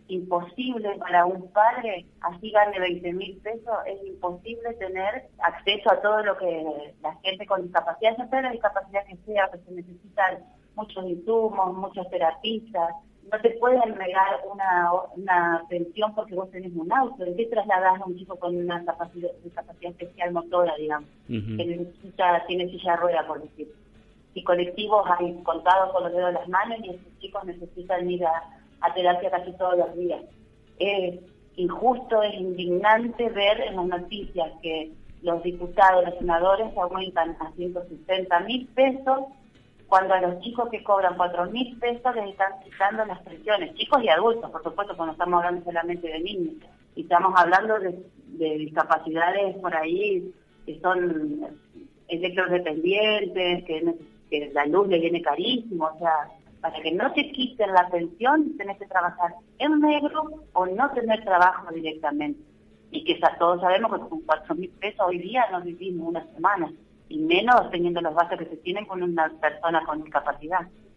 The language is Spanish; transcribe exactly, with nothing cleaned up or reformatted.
imposible para un padre, así gane veinte mil pesos, es imposible tener acceso a todo lo que la gente con discapacidad, ya sea la discapacidad que sea, que se necesitan muchos insumos, muchos terapistas. No te pueden negar una, una pensión porque vos tenés un auto. ¿De qué trasladás a un chico con una discapacidad, discapacidad especial motora, digamos, uh-huh. que necesita, tiene silla de rueda, por decir? Y colectivos hay contados con los dedos de las manos y esos chicos necesitan ir a, a terapia casi todos los días. Es injusto, es indignante ver en las noticias que los diputados, los senadores aumentan a ciento sesenta mil pesos cuando a los chicos que cobran cuatro mil pesos les están quitando las pensiones, chicos y adultos, por supuesto, cuando estamos hablando solamente de niños, y estamos hablando de, de discapacidades por ahí que son electrodependientes, que, que la luz le viene carísimo, o sea, para que no te quiten la pensión tenés que trabajar en negro o no tener trabajo directamente, y que todos sabemos que con cuatro mil pesos hoy día no vivimos una semana, y menos teniendo los gastos que se tienen con una persona con discapacidad.